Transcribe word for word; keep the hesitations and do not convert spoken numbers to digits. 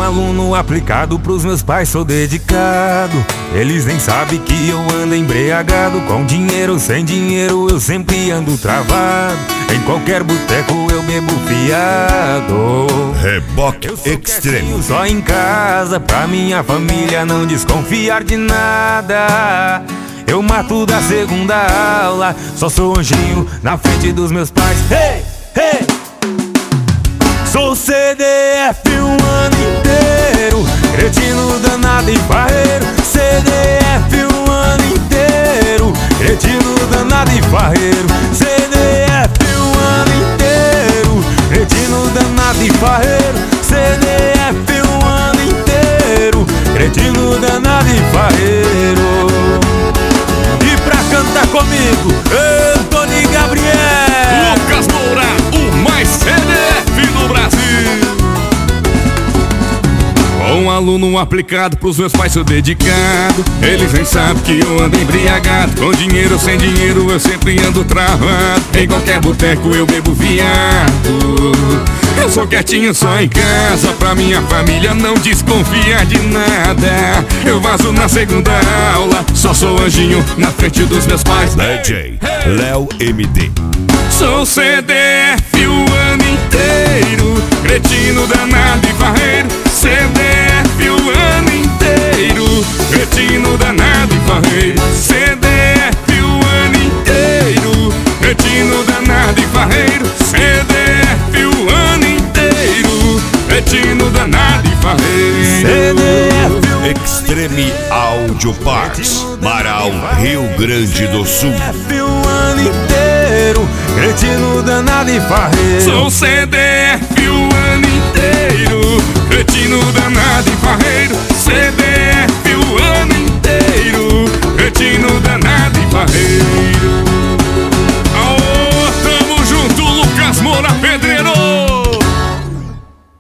aluno aplicado, pros meus pais sou dedicado. Eles nem sabem que eu ando embriagado. Com dinheiro ou sem dinheiro eu sempre ando travado. Em qualquer boteco eu bebo fiado. Reboque Extreme. Só em casa, pra minha família não desconfiar de nada. Eu mato da segunda aula, só sou anjinho na frente dos meus pais. Hey, hey! Sou C D F um ano inteiro, cretino danado e farreiro. C D F um ano inteiro, cretino danado e farreiro. C D F um ano inteiro, cretino danado e farreiro. C D F um ano inteiro, cretino danado e farreiro. E pra cantar comigo, Antônio Gabriel, Lucas Moura, o mais C D F do Brasil. Um aluno aplicado, pros meus pais sou dedicado. Eles nem sabem que eu ando embriagado. Com dinheiro ou sem dinheiro eu sempre ando travado. Em qualquer boteco eu bebo viado. Eu sou quietinho só em casa, pra minha família não desconfiar de nada. Eu vazo na segunda aula, só sou anjinho na frente dos meus pais. D J Léo M D. Sou C D F o ano inteiro, cretino danado e farreiro. C D F o ano inteiro, cretino danado e farreiro. C D F o ano inteiro, cretino danado e farreiro. C D F o ano inteiro, cretino danado e farreiro. C D F Extreme Audio Parts, Marau, Rio Grande do Sul. um ano inteiro, cretino danado e farreiro. Sou C D F